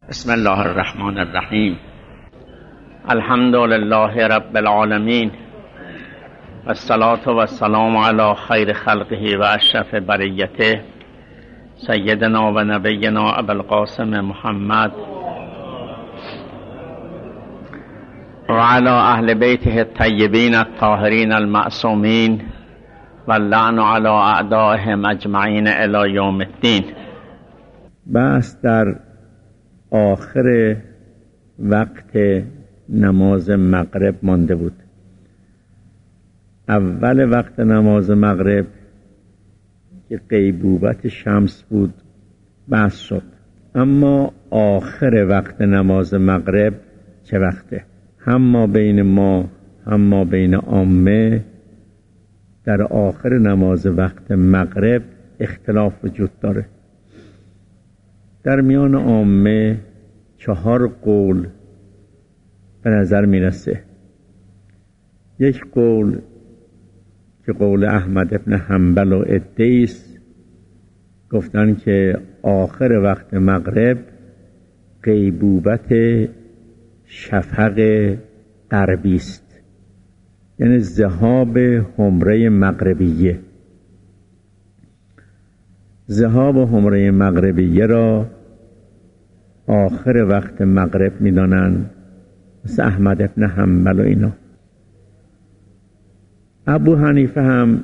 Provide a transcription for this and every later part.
بسم الله الرحمن الرحیم. الحمد لله رب العالمین و الصلاة و السلام علی خیر خلقه و اشرف بریته سیدنا و نبینا ابوالقاسم محمد و علی اهل بیته الطیبین الطاهرین المعصومین و اللعن علی اعدائهم اجمعین الی یوم الدین. بحث در آخر وقت نماز مغرب مانده بود. اول وقت نماز مغرب که غیبوبت شمس بود بحث شد، اما آخر وقت نماز مغرب چه وقته؟ هم ما بین ما هم ما بین عامه در آخر نماز وقت مغرب اختلاف وجود داره. در میان عامه 4 قول به نظر میرسه. یک قول که قول احمد ابن حنبل و عده‌ایست، گفتن که آخر وقت مغرب غیبوبت شفق غربی است، یعنی ذهاب حمره مغربیه. ذهاب حمره مغربیه را آخر وقت مغرب میدانن، مثل احمد ابن حنبل و اینا. ابو حنیفه هم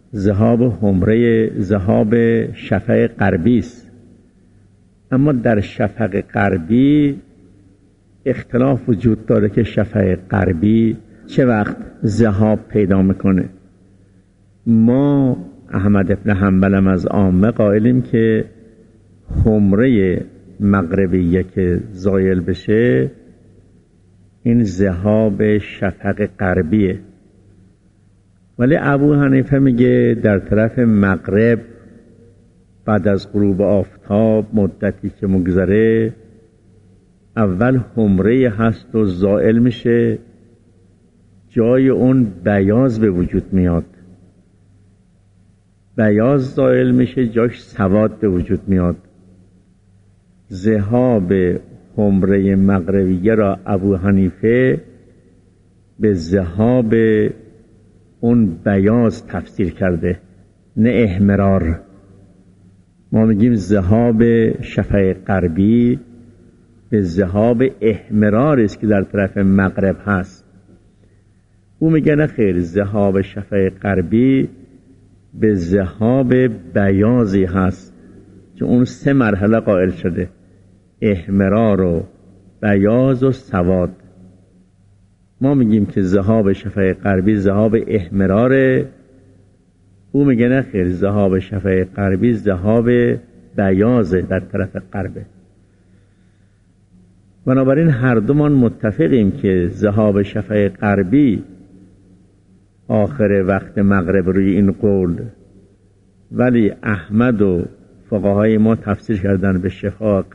ذهاب شفق غربی است، اما در شفق غربی اختلاف وجود داره که شفق غربی چه وقت ذهاب پیدا میکنه. ما احمد ابن حنبل هم از عامه قائلیم که حمره مغربیه که زایل بشه این ذهاب شفق غربیه، ولی ابو حنیفه میگه در طرف مغرب بعد از غروب آفتاب مدتی که مگذره اول حمره هست و زائل میشه، جای اون بیاض به وجود میاد. بیاض زائل میشه، جاش سواد به وجود میاد. ذهاب حمره مغربیه را ابو حنیفه به ذهاب اون بیاض تفسیر کرده، نه احمرار. ما میگیم ذهاب شفق غربی به ذهاب احمرار است که در طرف مغرب هست. او میگه نه خیر، ذهاب شفق غربی به ذهاب بیاضی هست که اون 3 مرحله قائل شده: احمرار و بیاض و سواد. ما میگیم که ذهاب شفق غربی ذهاب احمراره، او میگه نه خیر، ذهاب شفق غربی ذهاب بیاضه در طرف غربه. بنابراین هر دومان متفقیم که ذهاب شفق غربی آخر وقت مغرب روی این قول، ولی احمد و فقهای ما تفسیر کردن به شفق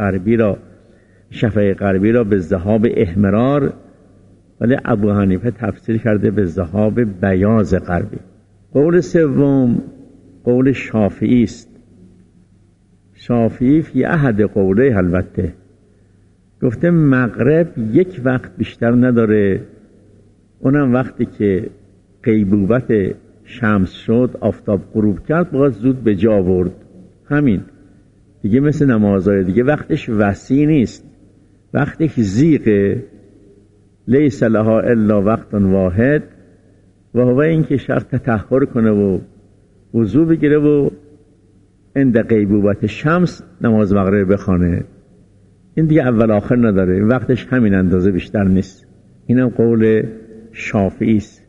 غربی را به ذهاب احمرار، ولی ابو حنیفه تفسیر کرده به ذهاب بیاض غربی. قول سوم قول شافعی است. شافعی فی احد قوله البته گفته مغرب یک وقت بیشتر نداره، اونم وقتی که غیبوبت شمس شد، آفتاب غروب کرد، باید زود به جا آورد. همین دیگه، مثل نمازهای دیگه وقتش وسیع نیست، وقتش ضیقه. لیس لها الا وقت واحد و هو این که شرط تطهر کنه و وضو بگیره و عند غیبوبت شمس نماز مغرب بخونه. این دیگه اول آخر نداره، وقتش همین اندازه بیشتر نیست. اینم قول شافعی است.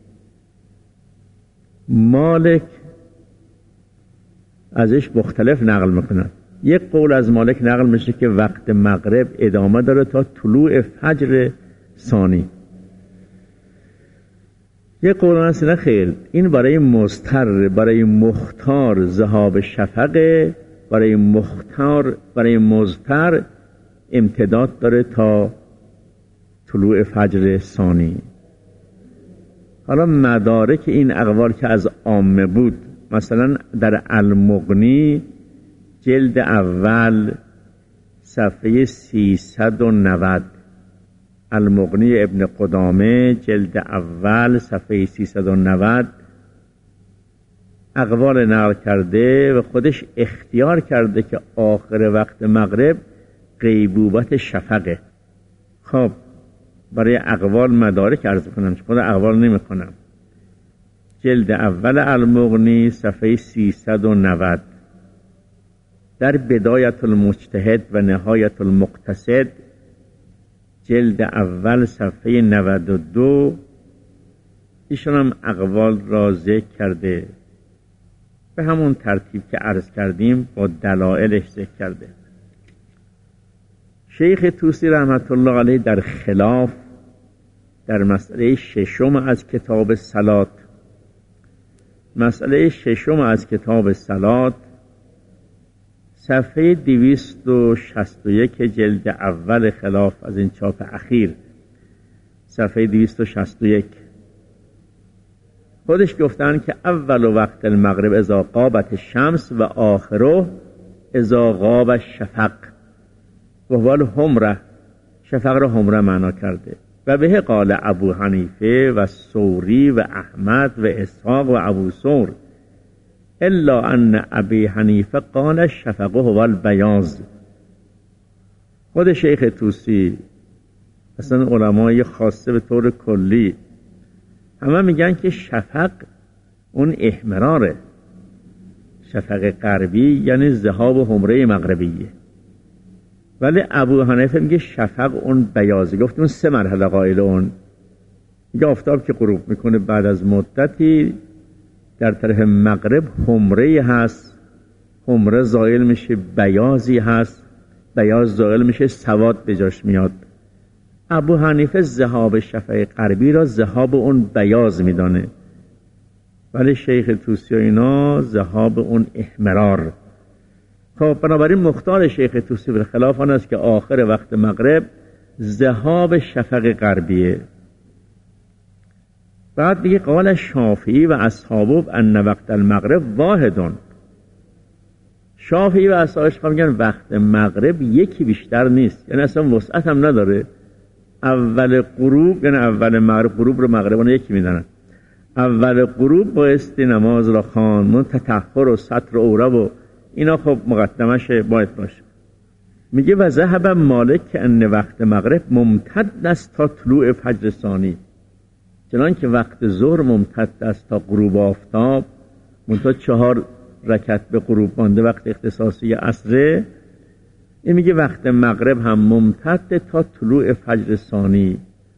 مالک ازش مختلف نقل میکنن. یک قول از مالک نقل میشه که وقت مغرب ادامه داره تا طلوع فجر ثانی. یک قول هست نه خیر، این برای مضطر، برای مختار ذهاب شفقه، برای مضطر امتداد داره تا طلوع فجر ثانی. حالا مدارک این اقوال که از عامه بود، مثلا در المغنی جلد اول صفحه 390، المغنی ابن قدامه جلد اول صفحه 390 اقوال نقل کرده و خودش اختیار کرده که آخر وقت مغرب غیبوبت شفقه. خب برای اقوال مدارک عرض کنم، خود اقوال نمی کنم. جلد اول المغنی صفحه 390 در بدایت المجتهد و نهایت المقتصد جلد اول صفحه 92 ایشون هم اقوال را ذکر کرده، به همون ترتیب که عرض کردیم با دلائلش ذکر کرده. شیخ طوسی رحمت الله علیه در خلاف در مسئله ششم از کتاب صلات، مسئله ششم از کتاب صلات صفحه 261 جلد اول خلاف از این چاپ اخیر، صفحه 261 خودش گفتن که اول وقت المغرب اذا غابت الشمس و آخره اذا غاب الشفق و هو الحمره، شفق را حمره معنا کرده. و به قال ابو حنیفه و ثوری و احمد و اسحاق و ابو ثور الا ان ابی حنیفه قال الشفق هو البیاض. خود شیخ طوسی اصلا علمای خاصه به طور کلی همه میگن که شفق اون احمراره، شفق غربی یعنی ذهاب حمره مغربیه، ولی ابو حنیفه میگه شفق اون بیاضه. گفت اون سه مرحله قائل اون. میگه آفتاب که غروب میکنه بعد از مدتی در طرف مغرب حمره هست، حمره زائل میشه بیاضی هست، بیاض زائل میشه سواد به جاش میاد. ابو حنیفه ذهاب شفق غربی را ذهاب اون بیاض میدانه، ولی شیخ طوسی و اینا ذهاب اون احمرار. خب بنابراین مختار شیخ طوسی به خلاف آن است که آخر وقت مغرب ذهاب شفق غربیه. بعد دیگه قال شافعی و اصحابه ان وقت المغرب واحدون. شافعی و اصحابش میگن وقت مغرب یکی بیشتر نیست، یعنی اصلا وسعت هم نداره. اول غروب یعنی اول مغرب، غروب رو مغربان یکی میدونن. اول غروب بایستی نماز را خواند، تطهر و ستر و عوره و اینا خب مقدمش باید باشه. میگه و ذهب مالک ان وقت مغرب ممتد است تا طلوع فجر ثانی، چنان که وقت ظهر ممتد است تا غروب آفتاب، منتها 4 رکعت به غروب مانده وقت اختصاصی عصره. این میگه وقت مغرب هم ممتد تا طلوع فجر ثانی.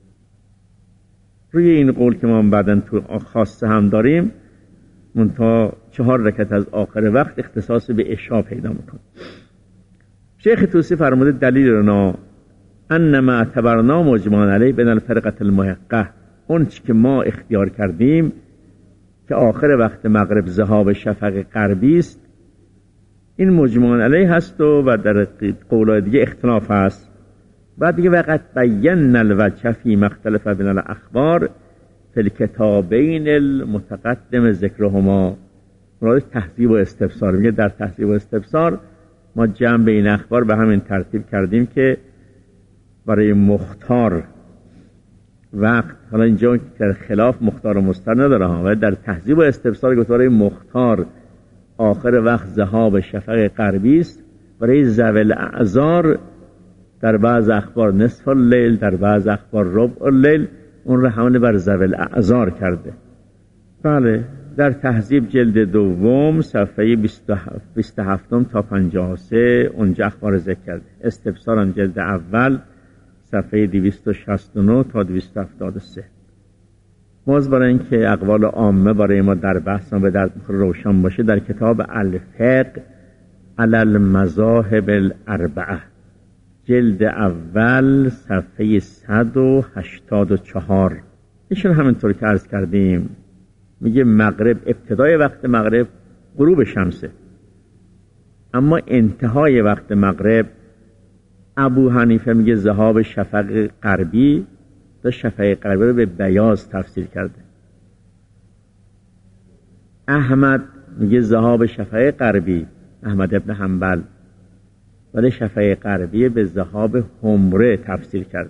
روی این قول که ما بعداً تو خاصه هم داریم، منتها 4 رکعت از آخر وقت اختصاص به عشاء پیدا میکنه. شیخ طوسی فرموده دلیل رنا انما اعتبرنا مجمعا علیه بین الفرقه المحقه، اون چی که ما اختیار کردیم که آخر وقت مغرب ذهاب شفق غربی است، این مجمعا علیه هست و در قولای دیگه اختلاف هست. بعد دیگه وقت بینا الوجه فی مختلف بین الاخبار فی الکتابین المتقدم ذکرهما. مراد تحذیب و استفسار، میگه در تحذیب و استفسار ما جمع بین اخبار به همین ترتیب کردیم که برای مختار وقت، حالا اینجا در خلاف مختار و مستر نداره ها، ولی در تحذیب و استفسار گفت برای مختار آخر وقت ذهاب شفق غربی است، برای ذوی الاعذار در بعض اخبار نصف اللیل، در بعض اخبار ربع اللیل، اون رو حمل بر ذوی الاعذار کرده. بله در تهذیب جلد دوم صفحه 27 تا 53 اونجا اخبار ذکر کرده. استفساران جلد اول صفحه 269 تا 273. باز برای اینکه اقوال عامه برای ما در بحث ما به درد روشن باشه، در کتاب الفقه علی المذاهب الاربعه جلد اول صفحه 184 ایشون همینطور که عرض کردیم میگه مغرب، ابتدای وقت مغرب غروب شمسه، اما انتهای وقت مغرب ابو حنیفه میگه ذهاب شفق غربی، و شفق غربی رو به بیاض تفسیر کرده. احمد میگه ذهاب شفق غربی، احمد ابن حنبل ولی شفق غربی به ذهاب حمره تفسیر کرده.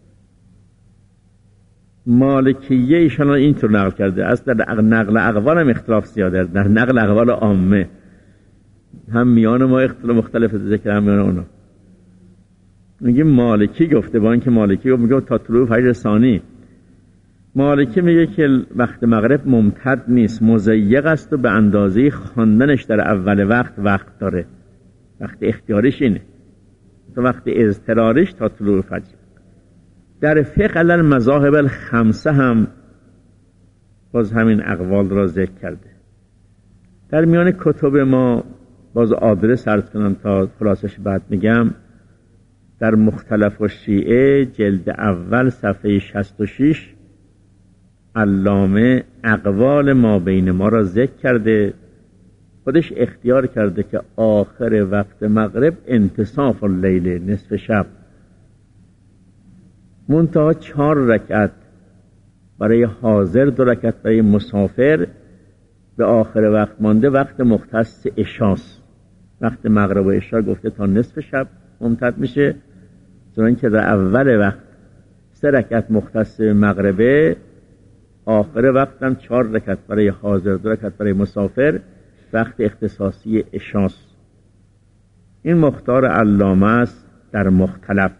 مالکیه ایشان اینطور نقل کرده. اصلا در نقل اقوال هم اختلاف زیاده، در نقل اقوال عامه هم میان ما اختلاف مختلف ذکر، هم میان اونا. میگه مالکی گفته، با اینکه مالکی گفت میگه تا طلوع فجر ثانی. مالکی میگه که وقت مغرب ممتد نیست، مضیق است و به اندازه خواندنش در اول وقت داره. وقت اختیاریش اینه، تو وقت اضطراریش تا طلوع فجر. در فقه علی المذاهب الخمسه هم باز همین اقوال را ذکر کرده. در میان کتب ما باز آدرس عرض کنم تا خلاصش بعد میگم. در مختلف الشیعه جلد اول صفحه 66 علامه اقوال ما بین ما را ذکر کرده. خودش اختیار کرده که آخر وقت مغرب انتصاف اللیل، نصف شب، منتها 4 رکعت برای حاضر، 2 رکعت برای مسافر به آخر وقت مانده. وقت مختص عشاست. وقت مغرب و عشا گفته تا نصف شب ممتد میشه، چون که در اول وقت 3 رکعت مختص مغربه، آخر وقت هم 4 رکعت برای حاضر، 2 رکعت برای مسافر، وقت اختصاصی عشاست. این مختار علامه است در مختلف.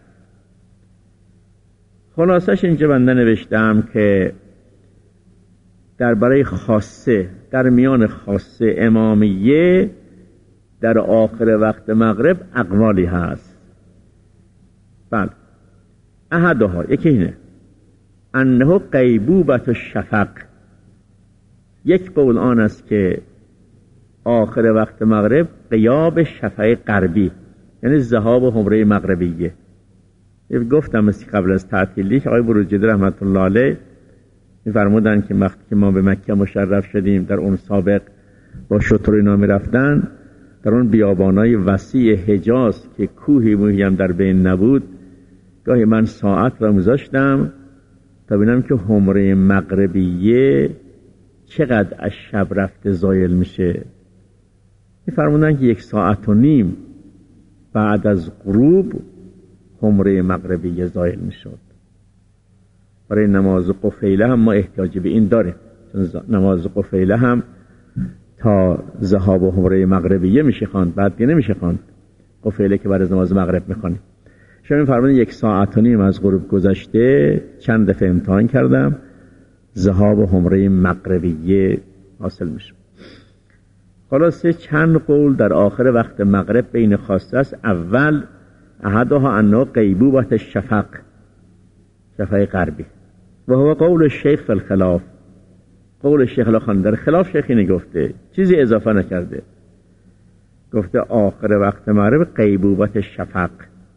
خلاصش اینجا بنده نوشتم که در برای خاصه، در میان خاصه امامیه در آخر وقت مغرب اقوالی هست. بله، احدها، یکی اینه انه غیبوبة الشفق. یک قول آن است که آخر وقت مغرب غیاب شفق غربی، یعنی ذهاب حمره مغربیه. گفتم مثل قبل از تعطیلی که آقای بروجردی رحمت الله علیه می‌فرمودن که وقتی که ما به مکه مشرف شدیم، در اون سابق با شتر اینا می‌رفتن در اون بیابانای وسیع حجاز که کوهی موهی هم در بین نبود، گاهی من ساعت را می‌ذاشتم تا ببینم که حمره مغربیه چقدر از شب رفته زایل میشه. می‌فرمودن که 1.5 ساعت بعد از غروب حمره مغربیه زایل میشد. برای نماز قفیله هم ما احتیاج به این داریم، چون نماز قفیله هم تا ذهاب حمره مغربیه میشه خواند، بعد دیگه نمیشه خواند قفیله که بعد از نماز مغرب میخوانیم. شما می‌فرمایید 1.5 ساعت از غروب گذشته، چند دفعه امتحان کردم، ذهاب حمره مغربیه حاصل میشه. خلاصه چند قول در آخر وقت مغرب بین خاصه است. اول احدها انه غیبوبة الشفق، شفق غربی، و هو قول الشیخ فی الخلاف. قول شیخ الخان در خلاف شیخی نگفته، چیزی اضافه نکرده، گفته آخر وقت مغرب غیبوبة الشفق.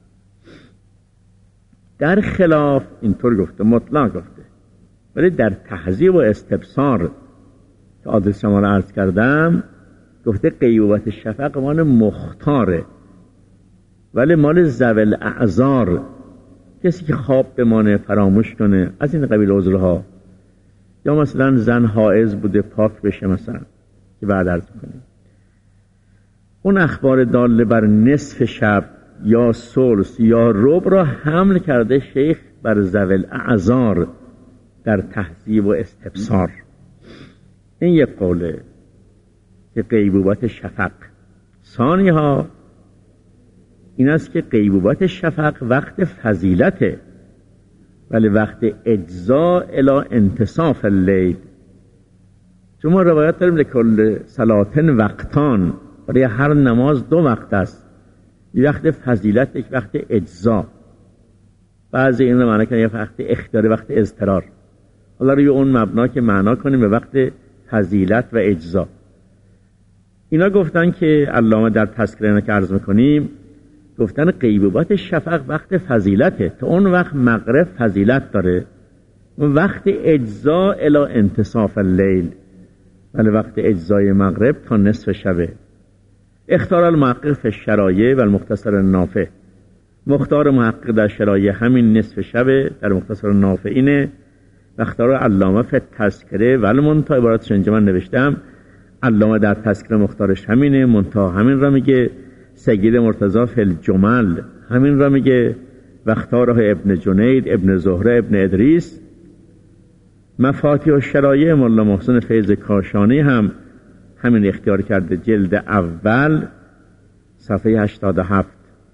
در خلاف اینطور گفته، مطلق گفته، ولی در تهذیب و استبصار که آدرس شما را عرض کردم گفته غیبوبة الشفق مال مختاره، ولی مال ذوی الاعذار، کسی که خواب بمانه، فراموش کنه، از این قبیل عذرها، یا مثلا زن حائض بوده پاک بشه مثلا، که بعد عرض کنیم. اون اخبار داله بر نصف شب یا ثلث یا ربع را حمل کرده شیخ بر ذوی الاعذار در تهذیب و استبصار. این یک قوله که غیبوبة شفق. ثانیها این است که غیبوبة شفق وقت فضیلته، ولی وقت اجزاء الی انتصاف اللیل. چون ما روایت داریم لکل صلاتن وقتان، برای هر نماز 2 وقت است، یک وقت فضیلت، یک وقت اجزا. بعضی این رو معنی کنه یک وقت اختیاری، وقت اضطرار. حالا روی اون مبنا که معنا کنیم به وقت فضیلت و اجزا. اینا گفتن که علامه در تذکره اینا که عرض میکنیم گفتن غیبوبة شفق وقت فضیلته، تا اون وقت مغرب فضیلت داره، وقت اجزا الی انتصاف اللیل، ولی وقت اجزای مغرب تا نصف شبه. اختار المحقق فی الشرایع و المختصر النافع. مختار محقق در شرایع همین نصف شبه، در مختصر النافع اینه. و اختار علامه فی تذکره و المنتهی، عبارتش اینجا من نوشتم، علامه در تذکره مختارش همینه، منتها همین را میگه. سید مرتضی فی الجمل همین را میگه، واختاره ابن جنید، ابن زهره، ابن ادریس. مفاتیح الشرایع مولا محسن فیض کاشانی هم همین اختیار کرده، جلد اول صفحه 87.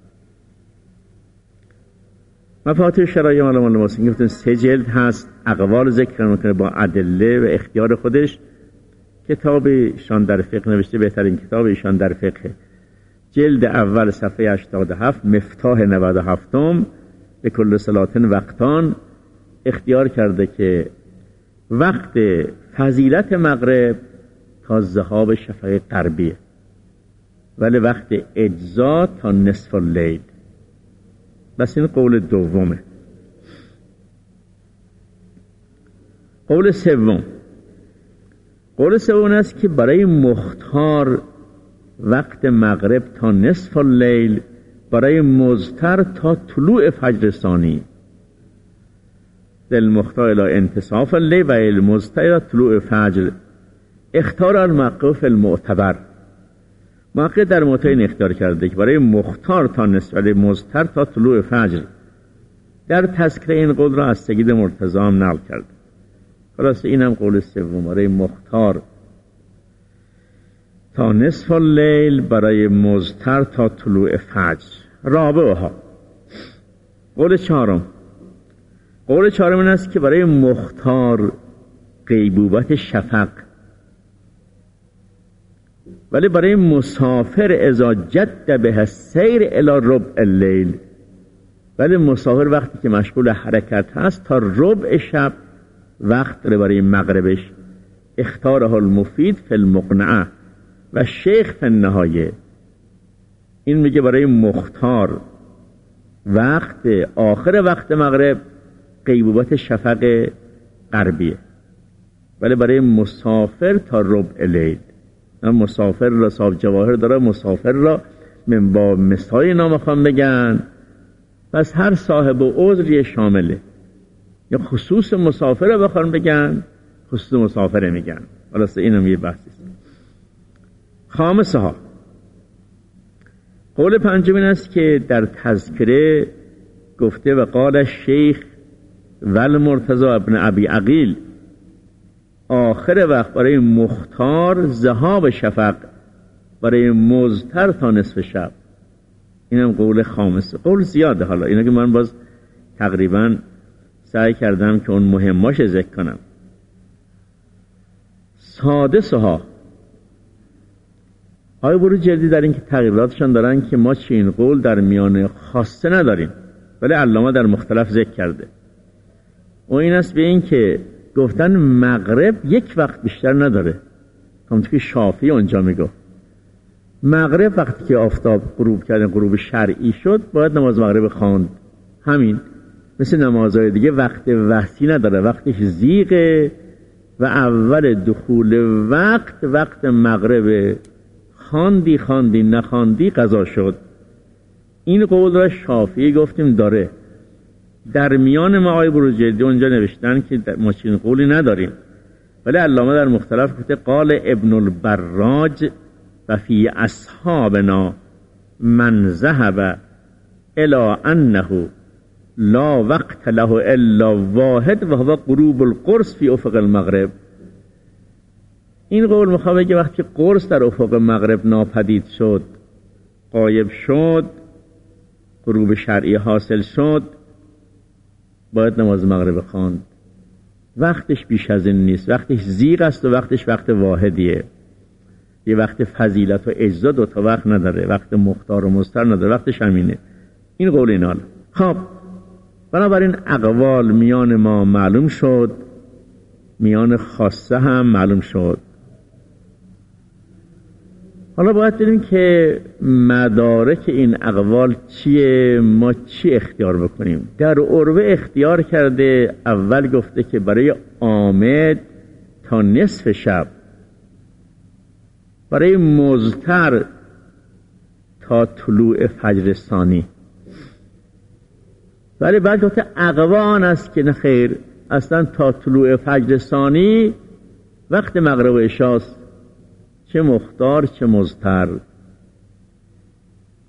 مفاتیح الشرایع مولا محسن گفتن 3 جلد هست، اقوال ذکر میکنه با ادله و اختیار خودش. کتاب ایشان در فقه نوشته، بهترین کتاب ایشان در فقه، جلد اول صفحه 87، مفتاح 97م، به کل صلاتن وقتان اختیار کرده که وقت فضیلت مغرب تا ذهاب شفق غربیه، ولی وقت اجزا تا نصف اللیل. بس این قول دومه. قول سوم است که برای مختار وقت مغرب تا نصف اللیل، برای مضطر تا طلوع فجر ثانی. دل مختار الى انتصاف اللیل و المضطر الى طلوع فجر. اختار الموقف المعتبر. موقع در معتبر اختیار کرده که برای مختار تا نصف اللیل، مضطر تا طلوع فجر. در تذکره این قول را از سید مرتضی هم نقل کرده. خلاص اینم قول سوم، برای مختار تا نصف اللیل، برای مضطر تا طلوع فجر. رابعها قول چهارم این است که برای مختار غیبوبت شفق، ولی برای مسافر اذا جد به السیر الی ربع اللیل، ولی مسافر وقتی که مشغول حرکت هست تا ربع شب وقت داره برای مغربش. اختاره المفید فی المقنعه و شیخ فی النهایه. این میگه برای مختار وقت آخر وقت مغرب غیبوبت شفق غربیه، ولی برای مسافر تا ربع لیل. مسافر را صاحب جواهر داره، مسافر را من با مثال نام خواهم بگن، پس هر صاحب عذری شامله. یا خصوص مسافر را بخواهم بگن، خصوص مسافر میگن. خلاص اینم یه بحثی است. خامسها قول پنجم این است که در تذکره گفته و قال شیخ والمرتضی ابن ابی عقیل، آخر وقت برای مختار ذهاب شفق، برای مضطر تا نصف شب. اینم قول خامسه. قول زیاده، حالا اینا که من باز تقریبا سعی کردم که اون مهماش ذکر کنم. سادسها آقای بروجردی در این که تغییراتشان دارن که ما چین قول در میان خاصه نداریم، ولی علامه در مختلف ذکر کرده. و این است به این که گفتن مغرب یک وقت بیشتر نداره، همونطور که شافعی اونجا میگه مغرب وقتی که آفتاب غروب کرده، غروب شرعی شد، باید نماز مغرب خواند. همین مثل نمازهای دیگه وقت وحسی نداره، وقتش زیغه و اول دخول وقت مغرب، خواندی نخواندی قضا شد. این قول را شافعی گفتیم داره. در میان ما آقای بروجردی اونجا نوشتن که ما چنین قولی نداریم، ولی علامه در مختلف گفته قال ابن البراج و فی اصحابنا من ذهب الی انه لا وقت له الا واحد و هو غروب القرص فی افق المغرب. این قول میخواد بگه وقتی قرص در افق مغرب ناپدید شد، غایب شد، غروب شرعی حاصل شد، باید نماز مغرب خواند. وقتش بیش از این نیست، وقتش زیغ است و وقتش وقت واحدیه. یه وقت فضیلت و اجزا دو تا وقت نداره، وقت مختار و مضطر نداره، وقتش همینه. این قول اینال. خب بنابراین اقوال میان ما معلوم شد، میان خاصه هم معلوم شد. حالا باید دیدیم که مدارک این اقوال چیه، ما چی اختیار بکنیم. در عروه اختیار کرده، اول گفته که برای آمد تا نصف شب، برای مضطر تا طلوع فجر ثانی. ولی بعد گفته اقوان است که نه خیر، اصلا تا طلوع فجر ثانی وقت مغرب و عشاست، چه مختار چه مضطر.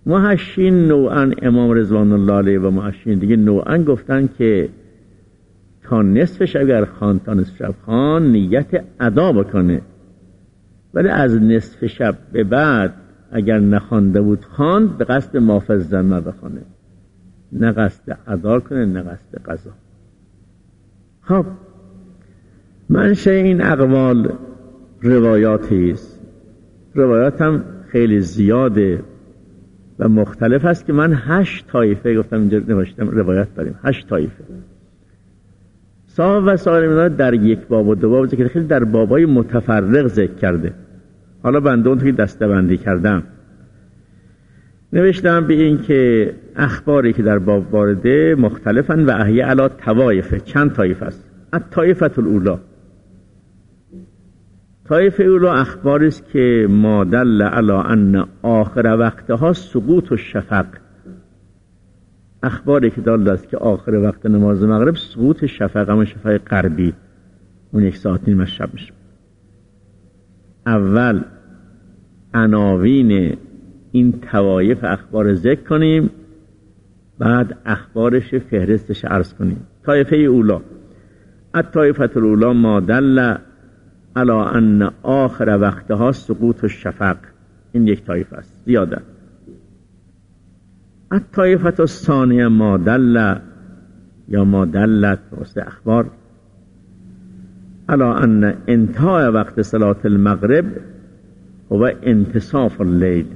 محشین نوعا امام رضوان الله علیه و محشین دیگه نوعا گفتن که تا نصف شب اگر خواند تا نصف شب خواند نیت ادا بکنه، ولی از نصف شب به بعد اگر نخوانده بود خواند به قصد مافز زنه بخونه، نه قصد ادا کنه نه قصد قضا. خب منشأ این اقوال روایاتی است، روایات هم خیلی زیاده و مختلف است که من 8 طایفه گفتم اینجا نوشتم روایت داریم، 8 طایفه. صاحب وسائل ایمان در یک باب و دو باب ذکر، خیلی در بابای متفرق ذکر کرده. حالا بنده اون توی دسته‌بندی کردم، نوشتم به این که اخباری که در باب وارده مختلفن و احیی علی طوایف، چند طایفه است. الطایفه الاولی، طایفه اولا اخباری است که ما دل علی ان آخر وقتها سقوط الشفق، اخباری که دال است که آخر وقت نماز مغرب سقوط شفق، همون شفق غربی، اون 1 ساعت نیم از شب میشه. اول عناوین این طوایف اخبار ذکر کنیم، بعد اخبارش فهرستش عرض کنیم. طایفه اولا، الطایفه الاولی ما دل علی ان آخر وقتها سقوط الشفق، این یک طایفه است، زیاده. الطایفه الثانیه ما دل یا ما دلت واسه اخبار علی ان انتهای وقت صلاة المغرب هو انتصاف اللیل،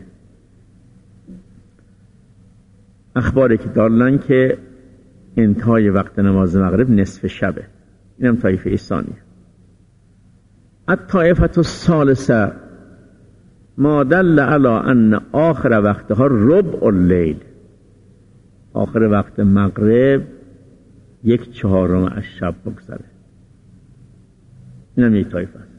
اخباری که دارن که انتهای وقت نماز مغرب نصف شبه، اینم طایفه ثانیه. الطایفه الثالثه ما دل علی ان آخر وقتها ربع اللیل، آخر وقت مغرب 1/4 از شب بگذره، اینم یک طایفه است.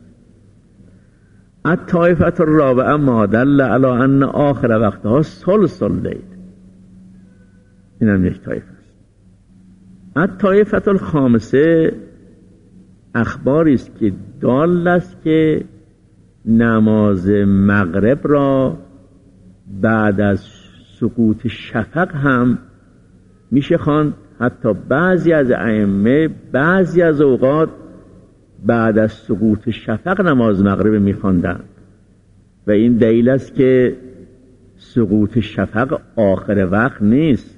الطایفه الرابعه ما دل علی ان آخر وقتها ثلث اللیل، اینم یک طایفه است. الطایفه الخامسه اخباری است که دال است که نماز مغرب را بعد از سقوط شفق هم میشه خواند، حتی بعضی از ائمه بعضی از اوقات بعد از سقوط شفق نماز مغرب میخواندند و این دلیل است که سقوط شفق آخر وقت نیست.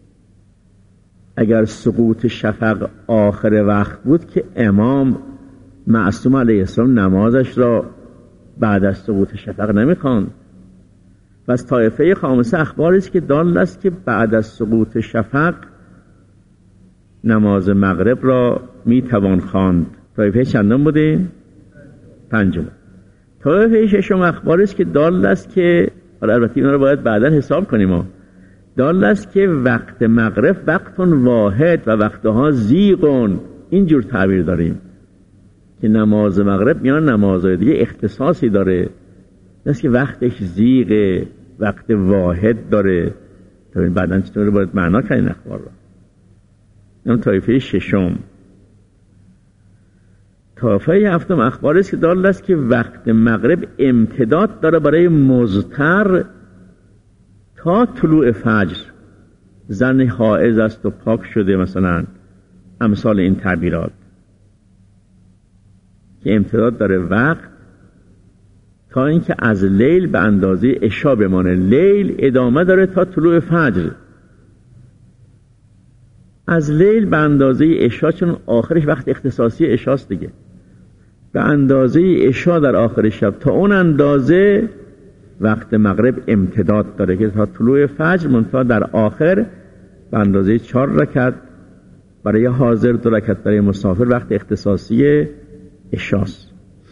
اگر سقوط شفق آخر وقت بود که امام معصوم علیه السلام نمازش را بعد از سقوط شفق نمیخواند. پس طایفه خامسه اخباری است که دال است که بعد از سقوط شفق نماز مغرب را میتوان خواند. طایفه چندم بوده؟ 5. طایفه ششم اخباری است که دال است که البته اینا رو باید بعدا حساب کنیم، دال است که وقت مغرب وقت واحد و وقتها زیغون، اینجور تعبیر داریم که نماز مغرب میان نمازهای دیگه اختصاصی داره، است که وقتش زیغه، وقت واحد داره. تا این بعدن چطور باید معنا کنین اخبار را. این طایفه ششم. طایفه هفتم اخباری است که دال است که وقت مغرب امتداد داره برای مضطر تا طلوع فجر. زن حائض است و پاک شده، مثلا امثال این تعبیرات که امتداد داره وقت تا اینکه از لیل به اندازه عشا بمانه. لیل ادامه داره تا طلوع فجر، از لیل به اندازه عشا، چون آخرش وقت اختصاصی عشاست دیگه، به اندازه عشا در آخر شب تا اون اندازه وقت مغرب امتداد داره که تا طلوع فجر، منتها در آخر به اندازه 4 رکعت برای حاضر، 2 رکعت برای مسافر وقت اختصاصی عشاست.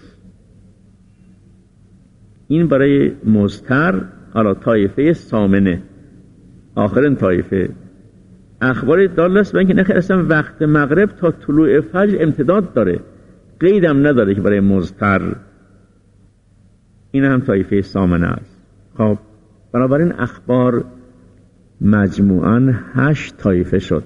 این برای مضطر. حالا طایفه ثامنه، آخرین طایفه، اخبار دال است به اینکه نخیر اصلا وقت مغرب تا طلوع فجر امتداد داره، قیدم نداره که برای مضطر. این هم طایفه ثامنه است. خب بنابراین اخبار مجموعاً 8 طایفه شد.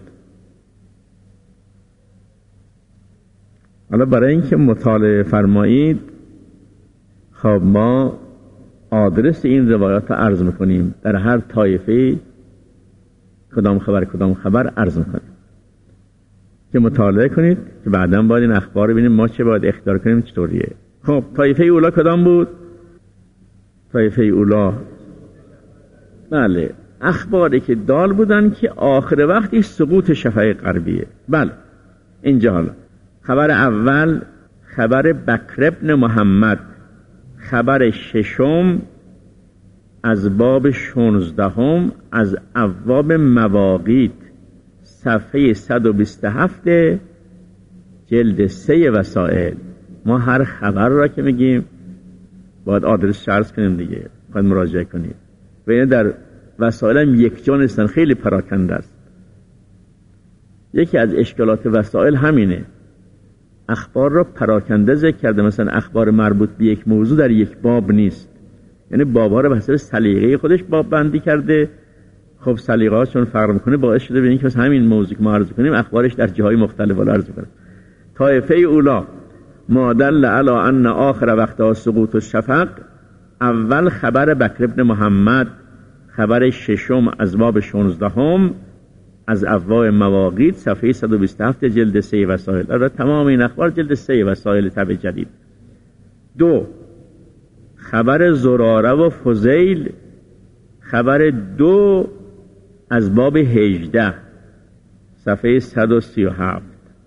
حالا برای اینکه مطالعه فرمایید، خب ما آدرس این روایات رو عرض میکنیم. در هر طایفه کدام خبر عرض میکنیم که مطالعه کنید که بعداً باید این اخبار رو ببینیم ما چه باید اختیار کنیم چطوریه. خب طایفه اولا کدام بود؟ طایفه اولا بله اخباری که دال بودن که آخر وقتی سقوط شفق غربیه. بله اینجا حالا خبر اول خبر بکر ابن محمد، خبر ششم از باب 16 از ابواب مواقیت، صفحه 127 جلد 3 وسائل. ما هر خبر را که میگیم باید آدرس عرض کنیم دیگه، باید مراجعه کنیم. و این در وسائل هم یک جا نیستن، خیلی پراکنده است. یکی از اشکالات وسائل همینه، اخبار را پراکنده ذکر کرده. مثلا اخبار مربوط به یک موضوع در یک باب نیست، یعنی بابا را به حسب سلیقه خودش باب بندی کرده. خب سلیقه ها چون فرق میکنه باعث شده به اینکه مثلا همین موضوع که ما عرض کنیم اخبارش در جاهای مختلف عرض کنیم. طایفه اولا ما دل علی ان آخر وقت سقوط الشفق، اول خبر بکر ابن محمد، خبر ششم از باب 16 از ابواب مواقیت، صفحه 127 جلد 3 وسائل. تمام این اخبار جلد 3 وسائل طبع جدید. 2 خبر زراره و فضیل، خبر 2 از باب 18 صفحه 137.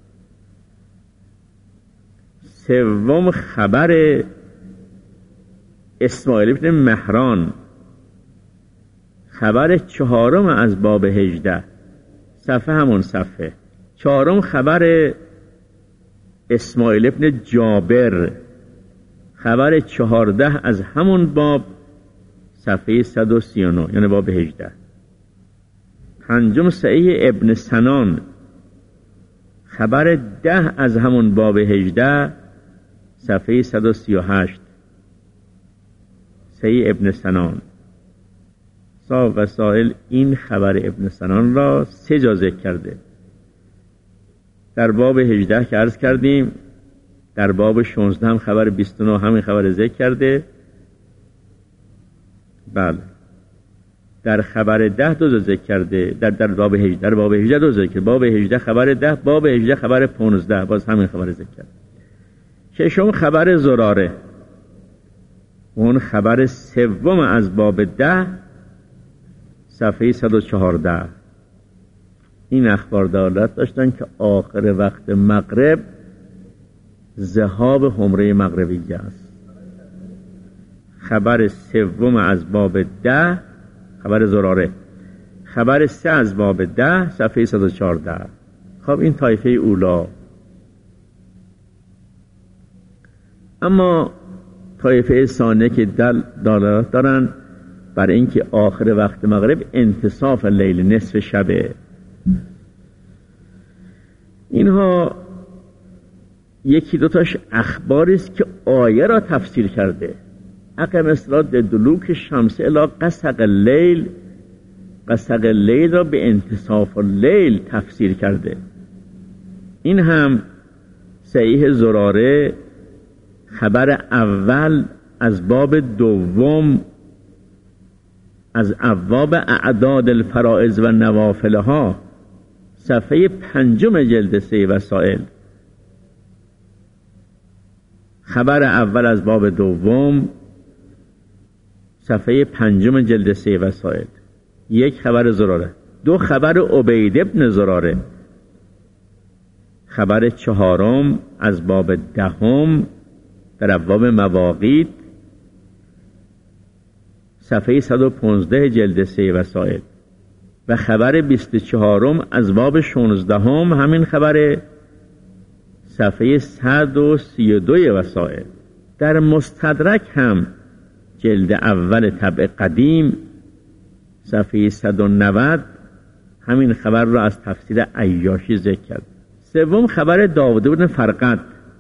3 خبر اسماعیل ابن مهران، خبر 4 از باب 18 صفحه همون صفحه. 4 خبر اسماعیل ابن جابر، خبر 14 از همون باب صفحه 139 یعنی باب 18. 5 صحیح ابن سنان، خبر 10 از همون باب 18 صفحه 138. صحیح ابن سنان. صاحب وسائل این خبر ابن سنان را 3 جا ذکر کرده. در باب 18 که عرض کردیم، در باب 16 هم خبر 29 همین خبر ذکر کرده. بله در خبر 10 2 ذکر کرده. در باب 18 در باب 18 2 ذکر، باب 18 خبر 10، باب 18 خبر 15 باز همین خبر ذکر کرده. 6 خبر زراره، اون خبر 3 از باب 10 صفحه 114. این اخبار دلالت داشتن که آخر وقت مغرب ذهاب حمره مغربیه است. خبر 3 از باب 10 خبر زراره، خبر 3 از باب 10 صفحه 114. خب این طایفه اولا. اما طایفه ثانیه که دلالت دارن بر اینکه آخر وقت مغرب انتصاف لیل، نصف شبه. اینها یکی دوتاش اخباری است که آیه را تفسیر کرده. اقم الصلاة دلوک الشمس الی غسق اللیل، غسق اللیل را به انتصاف اللیل تفسیر کرده. این هم صحیح زراره، خبر اول از باب 2 از ابواب اعداد الفرائض و نوافلها صفحه 5 جلد 3 وسائل. خبر اول از باب 2 صفحه 5 جلد 3 وسائل. 1 خبر زراره. 2 خبر عبید ابن زراره، خبر 4 از باب 10 در ابواب مواقیت صفحه 115 جلد 3 وسائل. و خبر 24 از باب 16 همین خبر صفحه 132 وسائل. در مستدرک هم جلد اول طبع قدیم صفحه 190 همین خبر را از تفسیر عیاشی ذکر کرد. 3 خبر داود بن فرقد،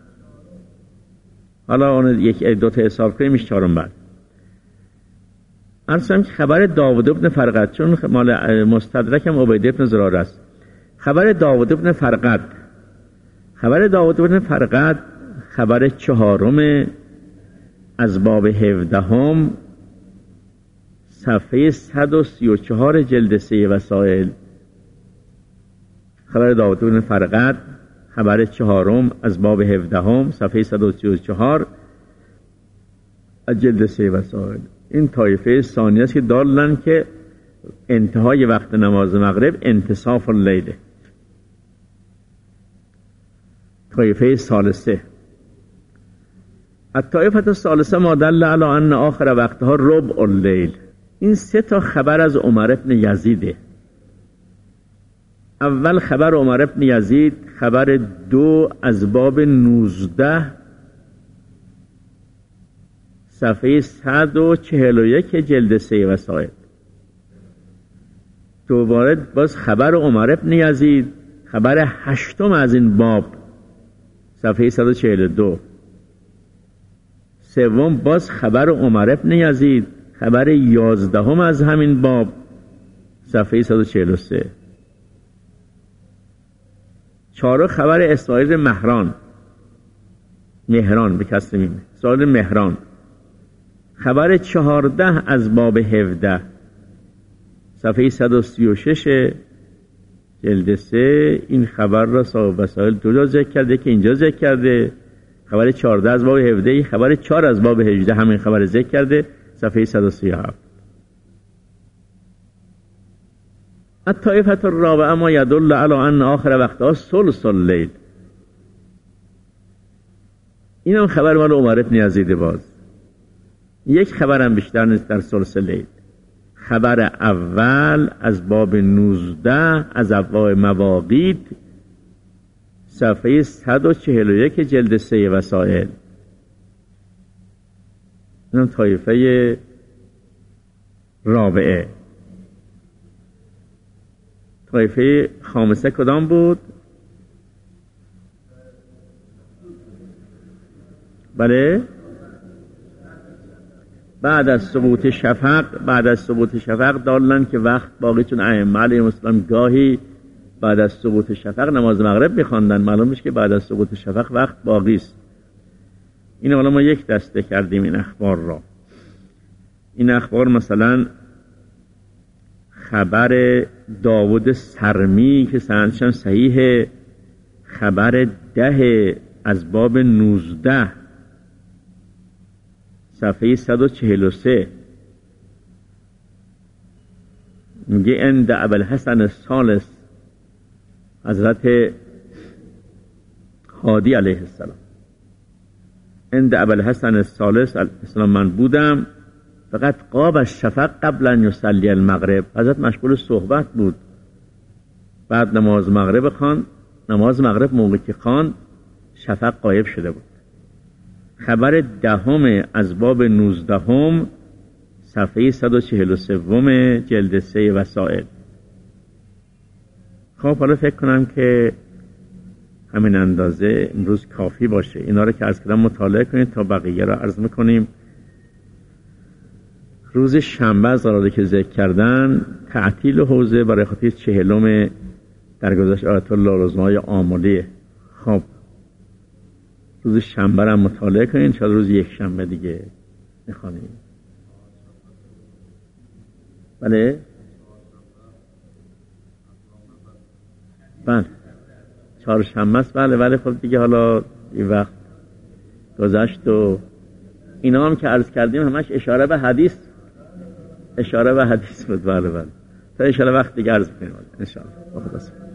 حالا اون 1 2 تا حساب کنیم میشه 4 بعد. ارسم که خبر داود بن فرقد چون مال مستدرک هم عبید بن زراره است. خبر داود بن فرقد، خبر داود بن فرقد خبر 4 از باب 17 صفحه 134 جلد 3 وسائل، خبر داود بن فرقد، خبر چهارم از باب 17 صفحه 134 از جلد 3 وسائل. این طایفه ثانی است که دارن که انتهای وقت نماز مغرب انتصاف اللیل. طایفه ثالثه الطایفه الثالثه ما دل علی ان آخر وقتها ربع اللیل. این سه تا خبر از عمر بن یزیده. اول خبر عمر بن یزید، خبر 2 از باب 19 صفحه 141 جلد 3 وسائل. دوباره باز خبر عمر بن یزید، خبر 8 از این باب صفحه 142. سوم باز خبر عمر بن یزید، خبر 11 از همین باب صفحه 143. چهارم خبر اسرائیل مهران به کسر میم، اسرائیل مهران، خبر 14 از باب 17 صفحه 136 جلد 3. این خبر را صاحب وسائل دو جا ذکر کرده که اینجا ذکر کرده. خبر 14 از باب 17، خبر 4 از باب 18 همین خبر ذکر کرده صفحه 137. الطائفة الرابعه ما يدل على ان آخر وقتها ثلث اللیل. این هم خبر مال عمر بن یزید. باز یک خبرم بیشتر نیست در ثلث لیل. خبر اول از باب 19 از ابواب مواقیت صفحه 141 جلد 3 وسائل. اینم طایفه رابعه. طایفه خامسه کدام بود؟ بله، بعد از سقوط شفق دارن که وقت باقی، چون ائمه علیهم السلام گاهی بعد از سقوط شفق نماز مغرب می‌خواندن. معلوم میشه که بعد از سقوط شفق وقت باقی است. این حالا ما یک دسته کردیم این اخبار را. این اخبار مثلا خبر داود سرمی که سندش صحیح، خبر 10 از باب 19 صفحه 143 میگه عند ابوالحسن الثالث حضرت هادی علیه السلام. عند ابوالحسن الثالث علیه السلام من بودم، فقط قاب الشفق قبل ان یصلی المغرب. حضرت مشغول صحبت بود، بعد نماز مغرب خواند. نماز مغرب موقع که خواند شفق غایب شده بود. خبر 10 از باب 19 صفحه 143 جلد 3 وسائل. خب حالا فکر کنم که همین اندازه امروز کافی باشه. اینا رو که عرض کردم مطالعه کنید تا بقیه رو عرض میکنیم. روز شنبه از قراره که ذکر کردن تعطیل حوزه برای خاطر 40 درگذشت آیت الله رضوای آملی. خب روز شنبه رو مطالعه کنین، شاید روز یک شنبه دیگه میخوانیم. بله چهارشنبه است. بله خب دیگه حالا این وقت گذشت و اینا هم که عرض کردیم همش اشاره به حدیث بود. بله تا ان شاء الله وقت دیگه عرض می‌کنیم ان شاء الله.